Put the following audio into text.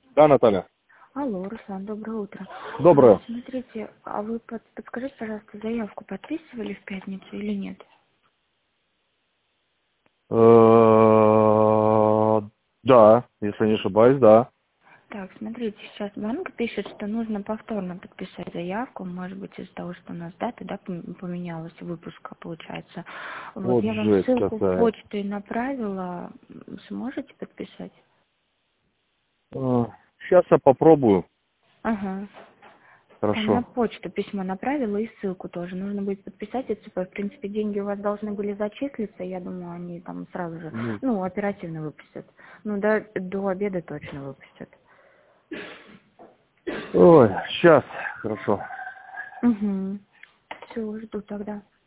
Да, Наталья. Алло, Руслан, доброе утро. Доброе. Смотрите, а вы подскажите, пожалуйста, заявку подписывали в пятницу или нет? Да, если не ошибаюсь, да. Так, смотрите, сейчас банк пишет, что нужно повторно подписать заявку, может быть, из-за того, что у нас дата, да, поменялась, выпуска, получается. Вот, Вот я вам жесть ссылку в какая. почту и направила, сможете подписать? Сейчас я попробую. Ага. Там на Хорошо. почту письмо направила и ссылку тоже. Нужно будет подписать ЭЦП. В принципе, деньги у вас должны были зачислиться. Я думаю, они там сразу же, Ну, оперативно выпустят. Ну, да, до обеда точно выпустят. ой, сейчас. Хорошо. Угу. Все, жду тогда.